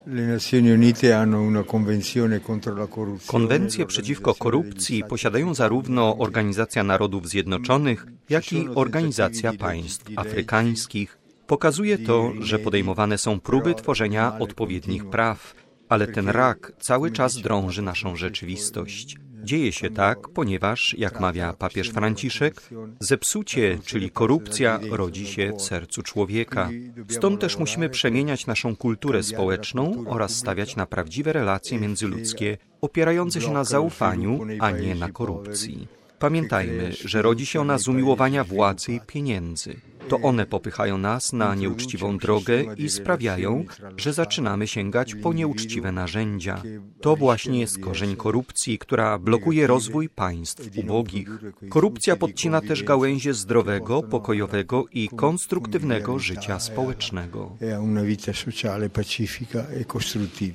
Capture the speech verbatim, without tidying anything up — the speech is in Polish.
Konwencję przeciwko korupcji posiadają zarówno Organizacja Narodów Zjednoczonych, jak i Organizacja Państw Afrykańskich. Pokazuje to, że podejmowane są próby tworzenia odpowiednich praw, ale ten rak cały czas drąży naszą rzeczywistość. Dzieje się tak, ponieważ, jak mawia papież Franciszek, zepsucie, czyli korupcja, rodzi się w sercu człowieka. Stąd też musimy przemieniać naszą kulturę społeczną oraz stawiać na prawdziwe relacje międzyludzkie, opierające się na zaufaniu, a nie na korupcji. Pamiętajmy, że rodzi się ona z umiłowania władzy i pieniędzy. To one popychają nas na nieuczciwą drogę i sprawiają, że zaczynamy sięgać po nieuczciwe narzędzia. To właśnie jest korzeń korupcji, która blokuje rozwój państw ubogich. Korupcja podcina też gałęzie zdrowego, pokojowego i konstruktywnego życia społecznego.